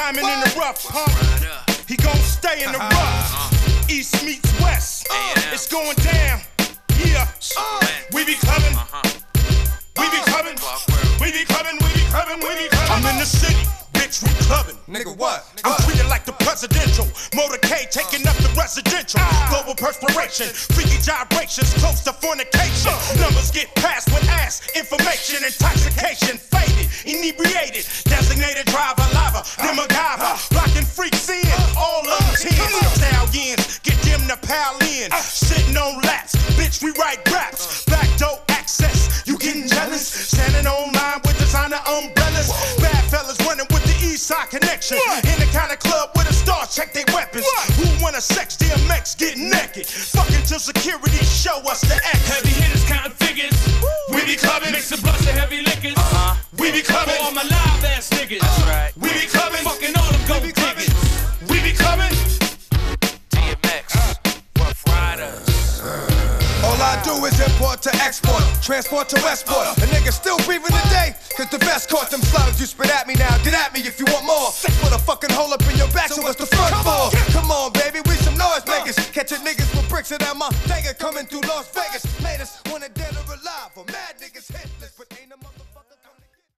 diamond in the rough, he gon' stay in the rough. East meets west, it's going down. Yeah, we be clubbing, we be clubbing, we be clubbing, we be clubbing, we be clubbing. I'm in the city, bitch, we clubbing. Nigga, what? I'm treated like the presidential. Motorcade taking up the residential. Global perspiration, freaky gyrations, close to fornication. Numbers get passed with ass, information, intoxication, faded, inebriated, designated driver, lava, them MacGyver, blocking freaks in, all of them tens. Stallions, get them to pal in, sitting on laps, bitch, we write raps. Back door access, you getting jealous? Standing online with designer umbrellas. Bad fellas running with the East Side connection. In the kind of club where the stars check their weapons. Who wanna sex DMX, get naked? Fucking till security show us the X. Heavy hitters counting figures. We be clubbing, mix a bunch of heavy liquors. We be clubbing, all my live ass niggas. That's right. we be clubbing, Fucking all them gold diggers. we be clubbing. DMX, Rough Riders. All I do is import to export, transport to Westport. A nigga still breathing today, cause the vest caught them slugs. You spit at me now, get at me if you want more. Put a fucking hole up in your back, so what's the front for? Come on, baby, we some noise makers. Catching niggas with bricks and that my nigga coming through Las Vegas.